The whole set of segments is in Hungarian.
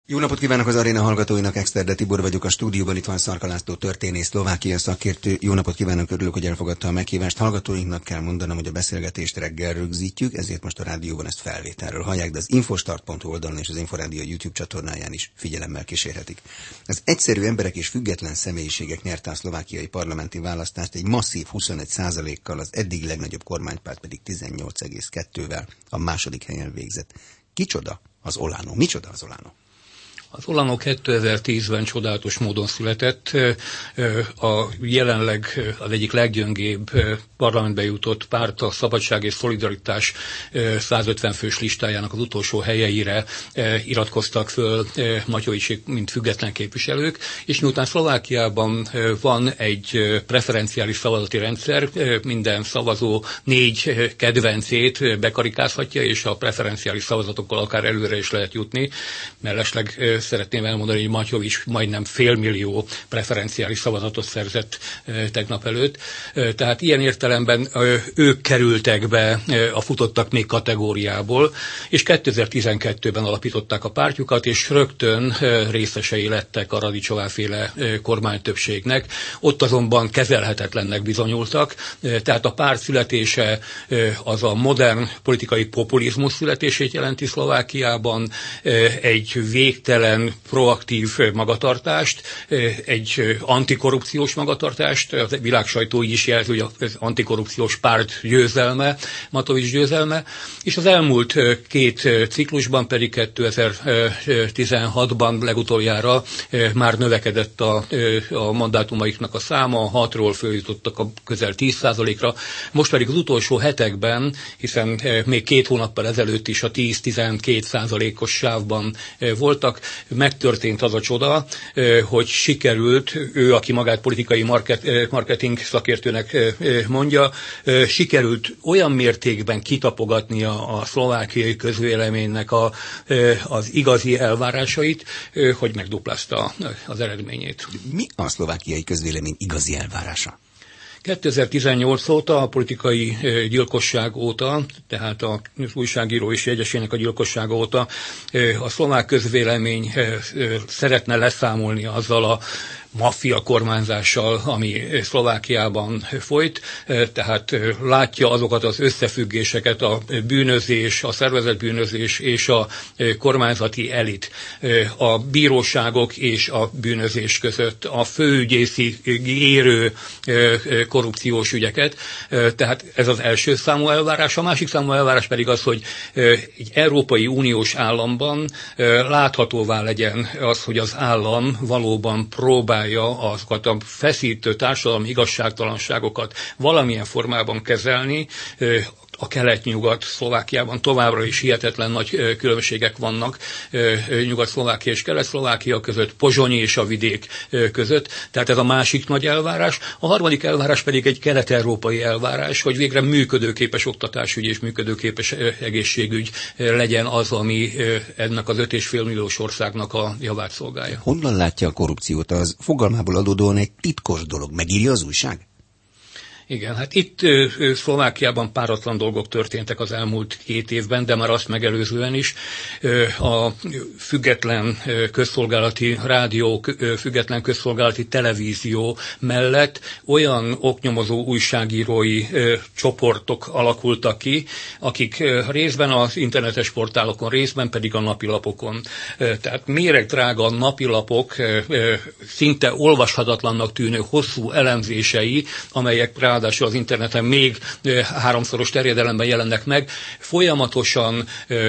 Jó napot kívánok az aréna hallgatóinak, Exterde Tibor vagyok a stúdióban, itt van Szarka László történész, Szlovákia szakértő. Jó napot kívánok, örülök, hogy elfogadta a meghívást. Hallgatóinknak kell mondanom, hogy a beszélgetést reggel rögzítjük, ezért most a rádióban ezt felvételről hallják, de az infostart.hu oldalon és az Inforádió YouTube csatornáján is figyelemmel kísérhetik. Az egyszerű emberek és független személyiségek nyerte a szlovákiai parlamenti választást egy masszív 25%-kal, az eddig legnagyobb kormánypárt pedig 18,2-vel a második helyen végzett. Kicsoda az Olano? Micsoda az Olano? Az Olano 2010-ben csodálatos módon született, a jelenleg az egyik leggyöngébb parlamentbe jutott párt, a Szabadság és Szolidaritás 150 fős listájának az utolsó helyeire iratkoztak föl Matyovicsik, mint független képviselők, és miután Szlovákiában van egy preferenciális szavazati rendszer, minden szavazó 4 kedvencét bekarikázhatja, és a preferenciális szavazatokkal akár előre is lehet jutni, mellesleg szeretném elmondani, hogy Matyovics majdnem 500 000 preferenciális szavazatot szerzett tegnap előtt. Tehát ilyen értelemben ők kerültek be a futottak még kategóriából, és 2012-ben alapították a pártjukat, és rögtön részesei lettek a Radicsová-féle kormánytöbbségnek. Ott azonban kezelhetetlennek bizonyultak, tehát a párt születése az a modern politikai populizmus születését jelenti Szlovákiában, egy végtelen proaktív magatartást, egy antikorrupciós magatartást, a világsajtó így is jelzi, hogy az antikorrupciós párt győzelme, Matovics győzelme, és az elmúlt 2 ciklusban pedig 2016-ban legutoljára már növekedett a mandátumaiknak a száma, 6-ról följutottak a közel 10%-ra, most pedig az utolsó hetekben, hiszen még 2 hónappal ezelőtt is a 10-12%-os sávban voltak, megtörtént az a csoda, hogy sikerült, ő, aki magát politikai marketing szakértőnek mondja, sikerült olyan mértékben kitapogatnia a szlovákiai közvéleménynek az igazi elvárásait, hogy megduplázta az eredményét. Mi a szlovákiai közvélemény igazi elvárása? 2018 óta, a politikai gyilkosság óta, tehát az újságíró és jegyesének a gyilkossága óta a szlovák közvélemény szeretne leszámolni azzal a maffia kormányzással, ami Szlovákiában folyt, tehát látja azokat az összefüggéseket, a bűnözés, a szervezett bűnözés és a kormányzati elit, a bíróságok és a bűnözés között, a főügyészi érő korrupciós ügyeket, tehát ez az első számú elvárás. A másik számú elvárás pedig az, hogy egy Európai Uniós államban láthatóvá legyen az, hogy az állam valóban próbálja azokat a feszítő társadalmi igazságtalanságokat valamilyen formában kezelni. A kelet-nyugat Szlovákiában továbbra is hihetetlen nagy különbségek vannak Nyugat-Szlovákia és Kelet-Szlovákia között, Pozsonyi és a vidék között, tehát ez a másik nagy elvárás. A harmadik elvárás pedig egy kelet-európai elvárás, hogy végre működőképes oktatásügy és működőképes egészségügy legyen az, ami ennek az 5,5 milliós országnak a javát szolgálja. Honnan látja a korrupciót? Az fogalmából adódóan egy titkos dolog. Megírja az újság? Igen, hát itt Szlovákiában páratlan dolgok történtek az elmúlt 2 évben, de már azt megelőzően is. A független közszolgálati rádió, független közszolgálati televízió mellett olyan oknyomozó újságírói csoportok alakultak ki, akik részben az internetes portálokon, részben pedig a napilapokon. Tehát méregdrága napilapok szinte olvashatatlannak tűnő hosszú elemzései, amelyek ráadásul az interneten még 3-szoros terjedelemben jelennek meg, folyamatosan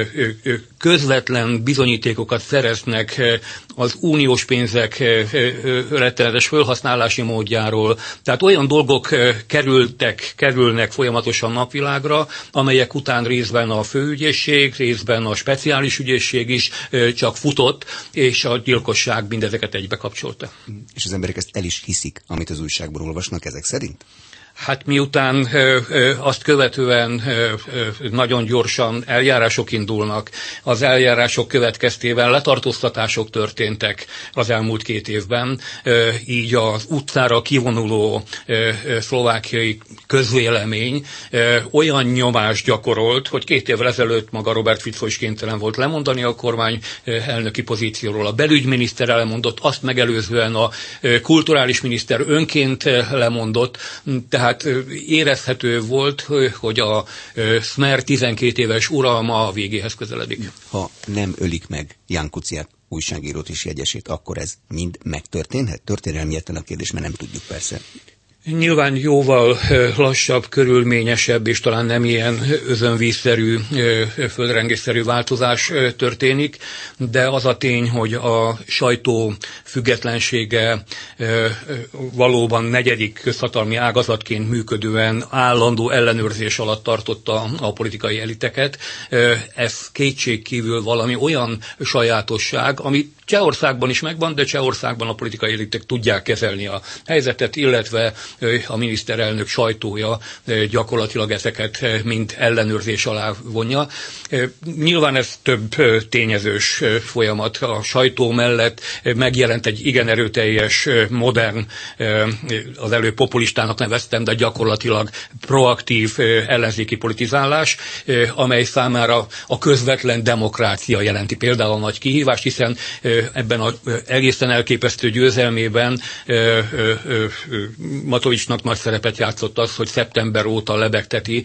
közvetlen bizonyítékokat szereznek az uniós pénzek rettenetes felhasználási módjáról. Tehát olyan dolgok kerülnek folyamatosan napvilágra, amelyek után részben a főügyészség, részben a speciális ügyészség is csak futott, és a gyilkosság mindezeket egybe kapcsolta. És az emberek ezt el is hiszik, amit az újságban olvasnak ezek szerint? Hát miután azt követően nagyon gyorsan eljárások indulnak, az eljárások következtében letartóztatások történtek az elmúlt 2 évben, így az utcára kivonuló szlovákiai közvélemény olyan nyomást gyakorolt, hogy 2 évvel ezelőtt maga Robert Fico is kénytelen volt lemondani a kormány elnöki pozícióról. A belügyminiszter lemondott, azt megelőzően a kulturális miniszter önként lemondott, tehát érezhető volt, hogy a Smer 12 éves uralma a végéhez közeledik. Ha nem ölik meg Ján Kuciát, újságírót és jegyesét, akkor ez mind megtörténhet? Történelmietlen a kérdés, mert nem tudjuk persze. Nyilván jóval lassabb, körülményesebb és talán nem ilyen özönvízszerű, földrengésszerű változás történik, de az a tény, hogy a sajtó függetlensége valóban 4. közhatalmi ágazatként működően állandó ellenőrzés alatt tartotta a politikai eliteket. Ez kétségkívül valami olyan sajátosság, ami Csehországban is megvan, de Csehországban a politikai elitek tudják kezelni a helyzetet, illetve a miniszterelnök sajtója gyakorlatilag ezeket mind ellenőrzés alá vonja. Nyilván ez több tényezős folyamat. A sajtó mellett megjelent egy igen erőteljes, modern, az előbb populistának neveztem, de gyakorlatilag proaktív ellenzéki politizálás, amely számára a közvetlen demokrácia jelenti például a nagy kihívást, hiszen ebben az egészen elképesztő győzelmében Matovicsnak nagy szerepet játszott az, hogy szeptember óta lebegteti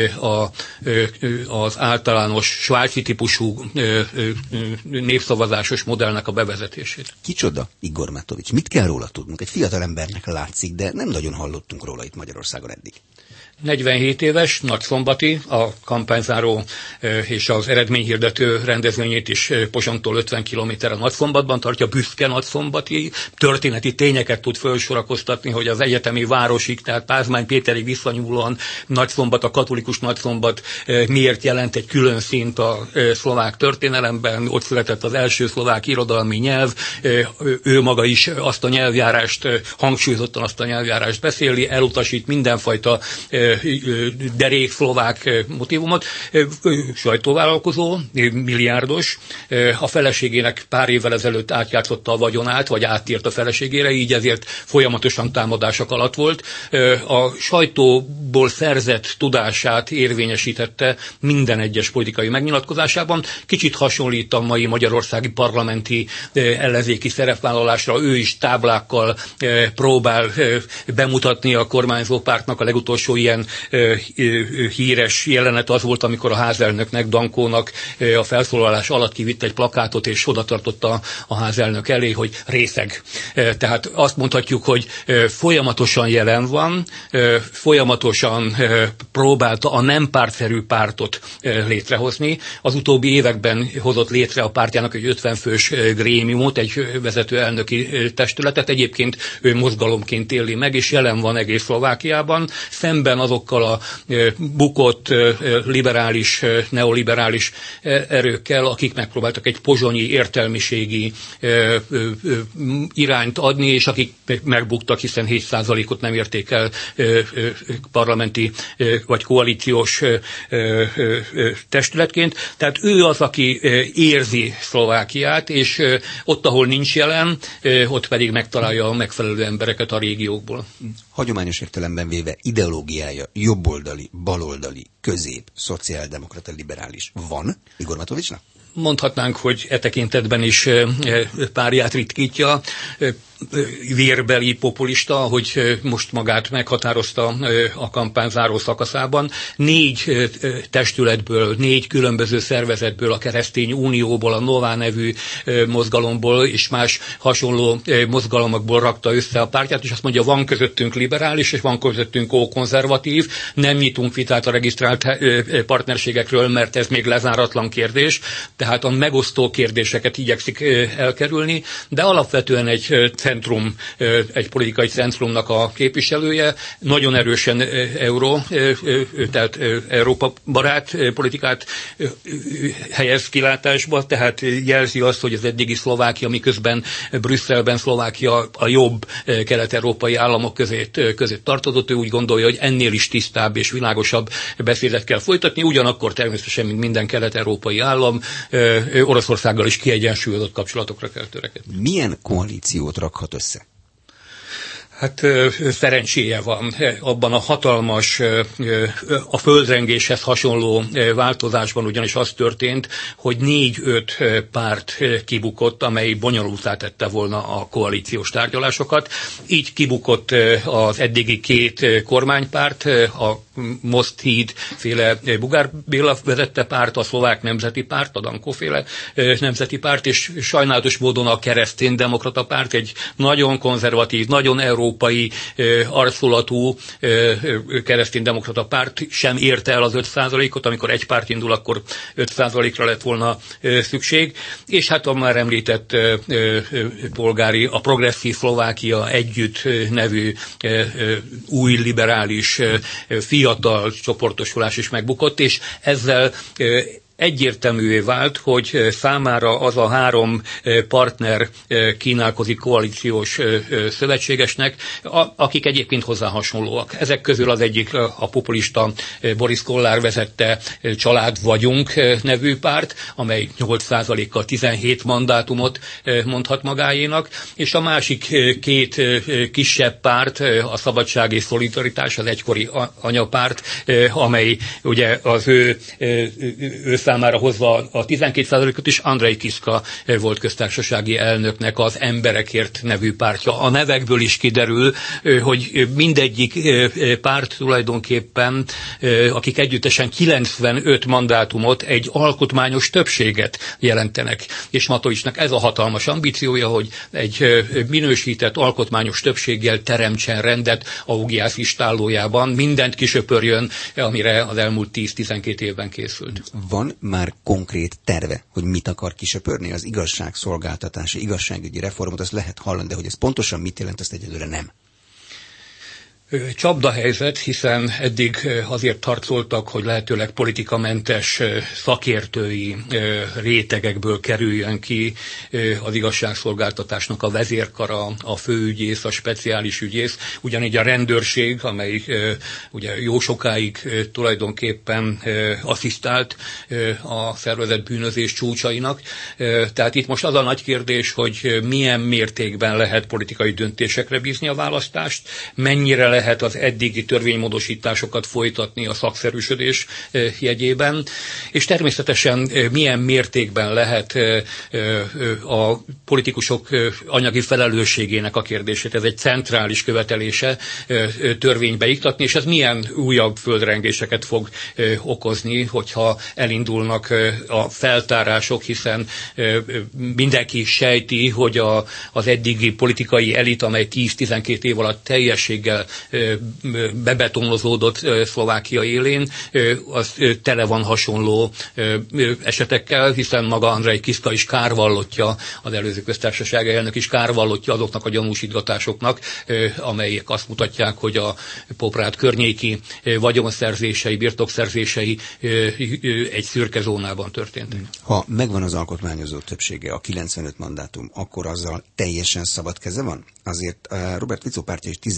az általános svájci típusú népszavazásos modellnek a bevezetését. Kicsoda Igor Matovics? Mit kell róla tudnunk? Egy fiatal embernek látszik, de nem nagyon hallottunk róla itt Magyarországon eddig. 47 éves, nagyszombati, a kampányzáró és az eredményhirdető rendezvényét is Pozsontól 50 kilométerre Nagyszombatban tartja, büszke nagyszombati, történeti tényeket tud felsorakoztatni, hogy az egyetemi városig, tehát Pázmány Péterig visszanyúlóan Nagyszombat, a katolikus Nagyszombat miért jelent egy külön szint a szlovák történelemben, ott született az első szlovák irodalmi nyelv, ő maga is azt a nyelvjárást, hangsúlyozottan azt a nyelvjárást beszéli, elutasít mindenfajta derék szlovák motivumot, sajtóvállalkozó, milliárdos, a feleségének pár évvel ezelőtt átjátszotta a vagyonát, vagy áttért a feleségére, így ezért folyamatosan támadások alatt volt. A sajtóból szerzett tudását érvényesítette minden egyes politikai megnyilatkozásában. Kicsit hasonlít a mai magyarországi parlamenti ellenzéki szerepvállalásra, ő is táblákkal próbál bemutatni a kormányzó pártnak. A legutolsó ilyen híres jelenet az volt, amikor a házelnöknek, Dankónak a felszólalás alatt kivitt egy plakátot, és oda tartotta a házelnök elé, hogy részeg. Tehát azt mondhatjuk, hogy folyamatosan jelen van, folyamatosan próbálta a nem pártszerű pártot létrehozni. Az utóbbi években hozott létre a pártjának egy 50 fős grémiumot, egy vezető elnöki testületet, egyébként ő mozgalomként éli meg, és jelen van egész Szlovákiában, szemben azokkal a bukott liberális, neoliberális erőkkel, akik megpróbáltak egy pozsonyi értelmiségi irányt adni, és akik megbuktak, hiszen 7%-ot nem érték el parlamenti vagy koalíciós testületként. Tehát ő az, aki érzi Szlovákiát, és ott, ahol nincs jelen, ott pedig megtalálja a megfelelő embereket a régiókból. Hagyományos értelemben véve ideológiája jobboldali, baloldali, közép, szociáldemokrata, liberális van Igor Matovicsnak? Mondhatnánk, hogy e tekintetben is párját ritkítja, vérbeli populista, hogy most magát meghatározta a kampány záró szakaszában. 4 testületből, 4 különböző szervezetből, a Keresztény Unióból, a Nová nevű mozgalomból és más hasonló mozgalmakból rakta össze a pártját, és azt mondja, van közöttünk liberális, és van közöttünk ókonzervatív, nem nyitunk vitát a regisztrált partnerségekről, mert ez még lezáratlan kérdés. tehát a megosztó kérdéseket igyekszik elkerülni, de alapvetően egy centrum, egy politikai centrumnak a képviselője, nagyon erősen tehát Európa barát politikát helyez kilátásba, tehát jelzi azt, hogy az eddigi Szlovákia, miközben Brüsszelben Szlovákia a jobb kelet-európai államok között tartozott, ő úgy gondolja, hogy ennél is tisztább és világosabb beszédet kell folytatni, ugyanakkor természetesen, mint minden kelet-európai állam, Oroszországgal is kiegyensúlyozott kapcsolatokra kell törekedni. Milyen koalíciót rakhat össze? Hát szerencséje van abban a hatalmas, a földrengéshez hasonló változásban, ugyanis az történt, hogy 4-5 párt kibukott, amely bonyolultá tette volna a koalíciós tárgyalásokat. Így kibukott az eddigi 2 kormánypárt, a Most Híd féle Bugár Béla vezette párt, a Szlovák Nemzeti Párt, a Danko féle Nemzeti Párt, és sajnálatos módon a Kereszténydemokrata Párt, egy nagyon konzervatív, nagyon európai arculatú kereszténydemokrata párt sem érte el az 5%-ot, amikor egy párt indul, akkor 5%-ra lett volna szükség, és hát a már említett polgári, a Progresszív Szlovákia Együtt nevű új liberális fiatal csoportosulás is megbukott, és ezzel egyértelművé vált, hogy számára az a 3 partner kínálkozik koalíciós szövetségesnek, akik egyébként hozzá hasonlóak. Ezek közül az egyik a populista Boris Kollár vezette Család vagyunk nevű párt, amely 8%-kal 17 mandátumot mondhat magáénak, és a másik 2 kisebb párt, a Szabadság és Szolidaritás, az egykori anyapárt, amely ugye az ő számára hozva a 12%-ot is, Andrej Kiska volt köztársasági elnöknek az Emberekért nevű pártja. A nevekből is kiderül, hogy mindegyik párt tulajdonképpen, akik együttesen 95 mandátumot, egy alkotmányos többséget jelentenek. És Matovicsnak ez a hatalmas ambíciója, hogy egy minősített alkotmányos többséggel teremtsen rendet Augiász istállójában, mindent kisöpörjön, amire az elmúlt 10-12 évben készült. Van már konkrét terve, hogy mit akar kisöpörni? Az igazságszolgáltatási, igazságügyi reformot, azt lehet hallani, de hogy ez pontosan mit jelent, azt egyelőre nem. Csapdahelyzet, hiszen eddig azért harcoltak, hogy lehetőleg politikamentes szakértői rétegekből kerüljön ki az igazságszolgáltatásnak a vezérkara, a főügyész, a speciális ügyész, ugyanígy a rendőrség, amely ugye jó sokáig tulajdonképpen asszisztált a szervezett bűnözés csúcsainak. Tehát itt most az a nagy kérdés, hogy milyen mértékben lehet politikai döntésekre bízni a választást, mennyire lehet az eddigi törvénymódosításokat folytatni a szakszerűsödés jegyében, és természetesen milyen mértékben lehet a politikusok anyagi felelősségének a kérdését, ez egy centrális követelése törvénybe iktatni, és ez milyen újabb földrengéseket fog okozni, hogyha elindulnak a feltárások, hiszen mindenki sejti, hogy az eddigi politikai elit, amely 10-12 év alatt teljességgel bebetonozódott Szlovákia élén, az tele van hasonló esetekkel, hiszen maga Andrej Kiska is kárvallottja, az előző köztársasági elnök is kárvallottja azoknak a gyanúsítgatásoknak, amelyek azt mutatják, hogy a Poprad környéki vagyonszerzései, birtokszerzései egy szürke zónában történtek. Ha megvan az alkotmányozó többsége, a 95 mandátum, akkor azzal teljesen szabad keze van? Azért Robert Fico pártja is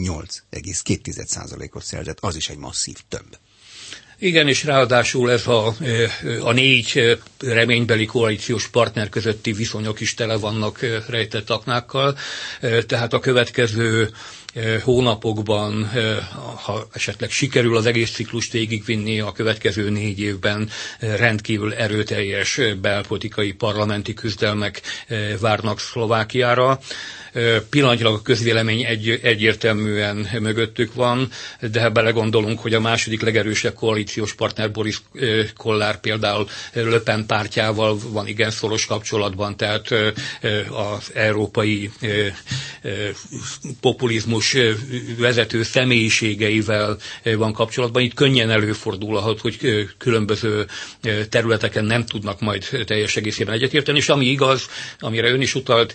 18,2%-ot szerzett, az is egy masszív több. Igen, és ráadásul ez a 4 reménybeli koalíciós partner közötti viszonyok is tele vannak rejtett aknákkal, tehát a következő hónapokban, ha esetleg sikerül az egész ciklust végigvinni, a következő 4 évben rendkívül erőteljes belpolitikai parlamenti küzdelmek várnak Szlovákiára. Pillanatnyilag a közvélemény egyértelműen mögöttük van, de ha belegondolunk, hogy a második legerősebb koalíciós partner Boris Kollár például Le Pen pártjával van igen szoros kapcsolatban, tehát az európai populizmus vezető személyiségeivel van kapcsolatban. Itt könnyen előfordulhat, hogy különböző területeken nem tudnak majd teljes egészében egyetérteni, és ami igaz, amire ön is utalt,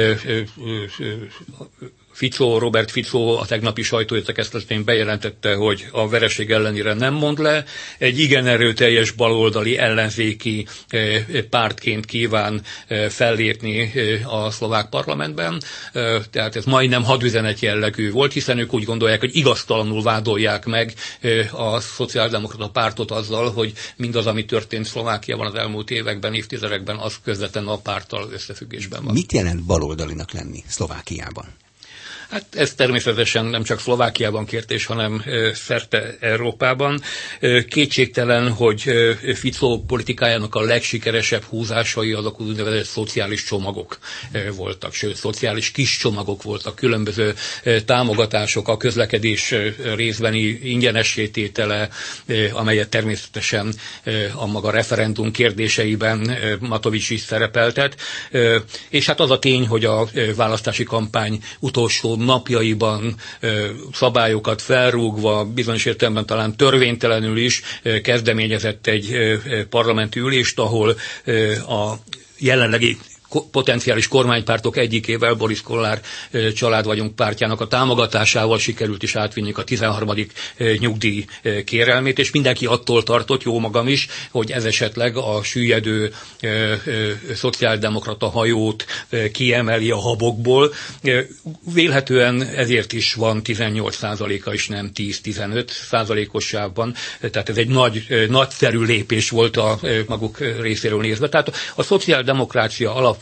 Robert Fico a tegnapi sajtóértekeztetésén bejelentette, hogy a vereség ellenére nem mond le, egy igen erőteljes baloldali ellenzéki pártként kíván fellépni a szlovák parlamentben, tehát ez majdnem hadüzenet jellegű volt, hiszen ők úgy gondolják, hogy igaztalanul vádolják meg a szociáldemokrata pártot azzal, hogy mindaz, ami történt Szlovákiában az elmúlt években, évtizedekben, az közvetlenül a párttal összefüggésben van. Mit jelent baloldalinak lenni Szlovákiában? Hát ez természetesen nem csak Szlovákiában kérdés, hanem szerte Európában. Kétségtelen, hogy Fico politikájának a legsikeresebb húzásai azok úgynevezett szociális csomagok voltak, sőt, szociális kis csomagok voltak, különböző támogatások, a közlekedés részbeni ingyenessé tétele, amelyet természetesen a maga referendum kérdéseiben Matovics is szerepeltet. És hát az a tény, hogy a választási kampány utolsó napjaiban szabályokat felrúgva, bizonyos értelemben talán törvénytelenül is kezdeményezett egy parlamenti ülést, ahol a jelenlegi potenciális kormánypártok egyikével, Boris Kollár Család vagyunk pártjának a támogatásával sikerült is átvinniük a 13. nyugdíj kérelmét, és mindenki attól tartott, jó magam is, hogy ez esetleg a süllyedő szociáldemokrata hajót kiemeli a habokból. Vélhetően ezért is van 18%-a is, nem 10-15%-os sávban, tehát ez egy nagyszerű lépés volt a maguk részéről nézve. Tehát a szociáldemokrácia alapvetően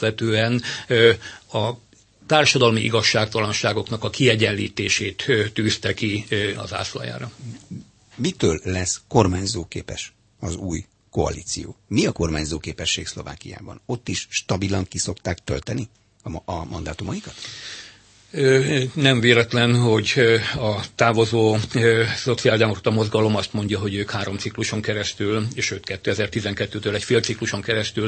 a társadalmi igazságtalanságoknak a kiegyenlítését tűzte ki az zászlajára. Mitől lesz kormányzóképes az új koalíció? Mi a kormányzóképesség Szlovákiában? Ott is stabilan ki szokták tölteni a mandátumaikat? Nem véletlen, hogy a távozó szociáldemokrata mozgalom azt mondja, hogy ők 3 cikluson keresztül, és őt 2012-től egy fél cikluson keresztül,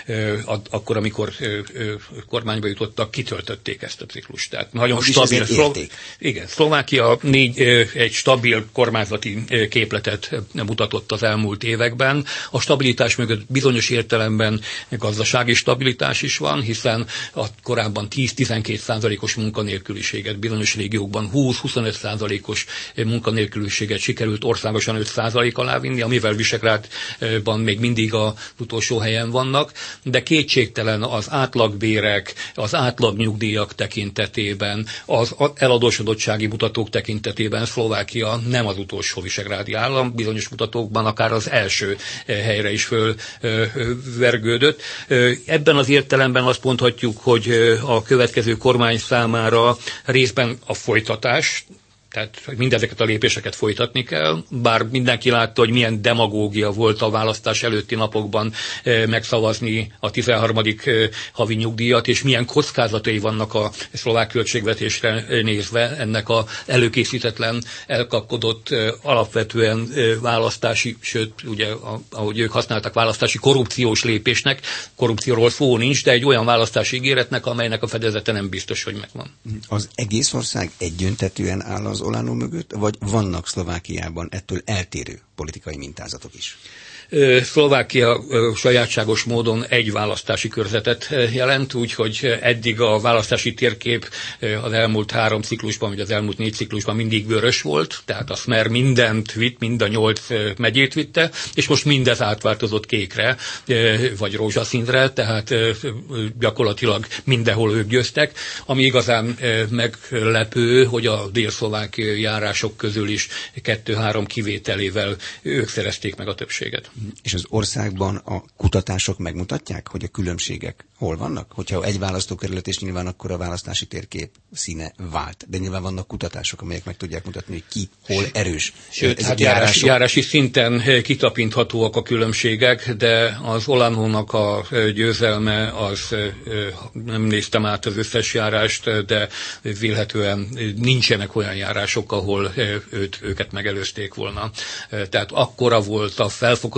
akkor, amikor kormányba jutottak, kitöltötték ezt a ciklust. Tehát nagyon stabil. Igen, Szlovákia egy stabil kormányzati képletet mutatott az elmúlt években. A stabilitás mögött bizonyos értelemben gazdasági stabilitás is van, hiszen a korábban 10-12%-os munkanélküliséget, bizonyos régiókban 20-25%-os munkanélküliséget sikerült országosan 5% alá vinni, amivel Visegrádban még mindig az utolsó helyen vannak, de kétségtelen az átlagbérek, az átlagnyugdíjak tekintetében, az eladósodottsági mutatók tekintetében Szlovákia nem az utolsó visegrádi állam, bizonyos mutatókban akár az első helyre is fölvergődött. Ebben az értelemben azt mondhatjuk, hogy a következő kormány számára részben a folytatás, tehát mindezeket a lépéseket folytatni kell, bár mindenki látta, hogy milyen demagógia volt a választás előtti napokban megszavazni a 13. havi nyugdíjat, és milyen kockázatai vannak a szlovák költségvetésre nézve ennek a előkészítetlen, elkapkodott, alapvetően választási, sőt, ugye, ahogy ők használtak, választási korrupciós lépésnek. Korrupcióról szó nincs, de egy olyan választási ígéretnek, amelynek a fedezete nem biztos, hogy megvan. Az egész ország egyöntetűen áll az Olano mögött, vagy vannak Szlovákiában ettől eltérő politikai mintázatok is? Szlovákia sajátságos módon egy választási körzetet jelent, úgyhogy eddig a választási térkép az elmúlt 3 ciklusban, vagy az elmúlt 4 ciklusban mindig vörös volt, tehát a Smer mindent vitt, mind a 8 megyét vitte, és most mindez átváltozott kékre, vagy rózsaszínre, tehát gyakorlatilag mindenhol ők győztek. Ami igazán meglepő, hogy a délszlovák járások közül is 2-3 kivételével ők szerezték meg a többséget. És az országban a kutatások megmutatják, hogy a különbségek hol vannak? Hogyha egy választókerület, és nyilván akkor a választási térkép színe vált. De nyilván vannak kutatások, amelyek meg tudják mutatni, hogy ki hol erős. Sőt, hát járási szinten kitapinthatóak a különbségek, de az Olanónak a győzelme, az nem néztem át az összes járást, de vélhetően nincsenek olyan járások, ahol őket megelőzték volna. Tehát akkora volt a felfokozott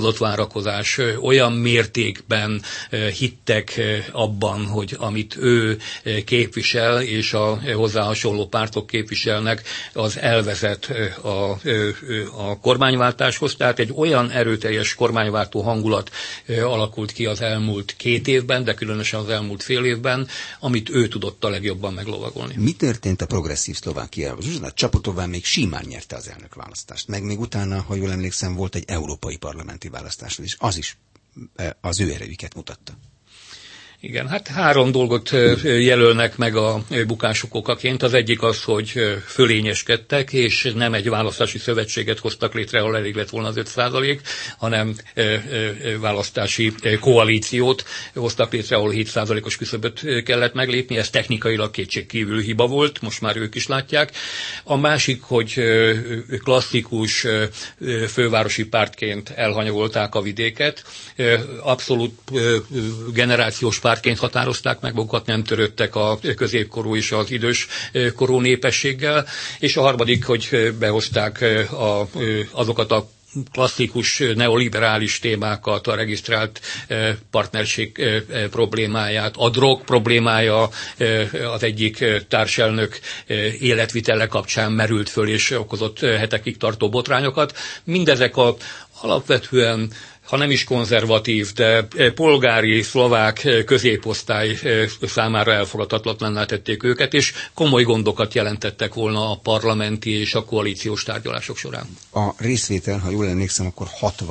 túlzott várakozás, olyan mértékben hittek abban, hogy amit ő képvisel, és a hozzá hasonló pártok képviselnek, az elvezet a kormányváltáshoz. Tehát egy olyan erőteljes kormányváltó hangulat alakult ki az elmúlt 2 évben, de különösen az elmúlt fél évben, amit ő tudott a legjobban meglovagolni. Mi történt a progresszív Szlovákiával? Zsuzsana Csaputová még simán nyerte az elnökválasztást, meg még utána, ha jól emlékszem, volt egy európai parlamenti választás, és az is az ő erejüket mutatta. Igen, hát 3 dolgot jelölnek meg a bukásuk okaként. Az egyik az, hogy fölényeskedtek, és nem egy választási szövetséget hoztak létre, ahol elég lett volna az 5%, hanem választási koalíciót hoztak létre, ahol 7%-os küszöböt kellett meglépni. Ez technikailag kétségkívül hiba volt, most már ők is látják. A másik, hogy klasszikus fővárosi pártként elhanyagolták a vidéket. Abszolút generációs pártként határozták meg magukat, nem törődtek a középkorú és az idős korú népességgel, és a harmadik, hogy behozták azokat a klasszikus neoliberális témákat, a regisztrált partnerség problémáját, a drog problémája az egyik társelnök életvitele kapcsán merült föl és okozott hetekig tartó botrányokat. Mindezek alapvetően, ha nem is konzervatív, de polgári szlovák középosztály számára elfogadhatatlanná tették őket, és komoly gondokat jelentettek volna a parlamenti és a koalíciós tárgyalások során. A részvétel, ha jól emlékszem, akkor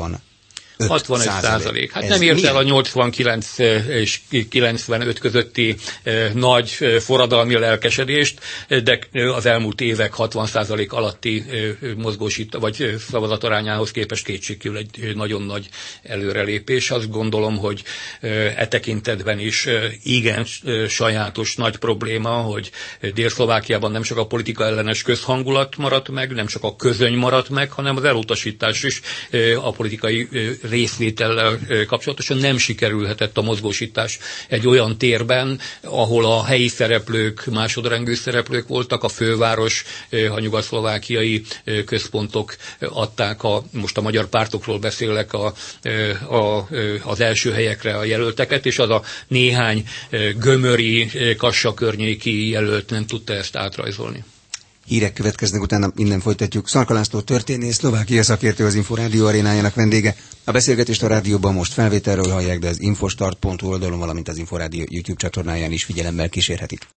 61%. Hát nem ért el a 89 és 95 közötti nagy forradalmi lelkesedést, de az elmúlt évek 60% alatti vagy szavazatarányához képest kétségkívül egy nagyon nagy előrelépés. Azt gondolom, hogy tekintetben is igen sajátos nagy probléma, hogy Dél-Szlovákiában nem csak a politika ellenes közhangulat maradt meg, nem csak a közöny maradt meg, hanem az elutasítás is a politikai részvétellel kapcsolatosan nem sikerülhetett a mozgósítás egy olyan térben, ahol a helyi szereplők, másodrangú szereplők voltak, a főváros, a nyugat-szlovákiai központok adták, most a magyar pártokról beszélek, az első helyekre a jelölteket, és az a néhány gömöri, Kassa környéki jelölt nem tudta ezt átrajzolni. Hírek következnek, utána innen folytatjuk. Szarka László történész, Szlovákia szakértő, az Inforádió arénájának vendége. A beszélgetést a rádióban most felvételről hallják, de az infostart.hu oldalon, valamint az Inforádió YouTube csatornáján is figyelemmel kísérhetik.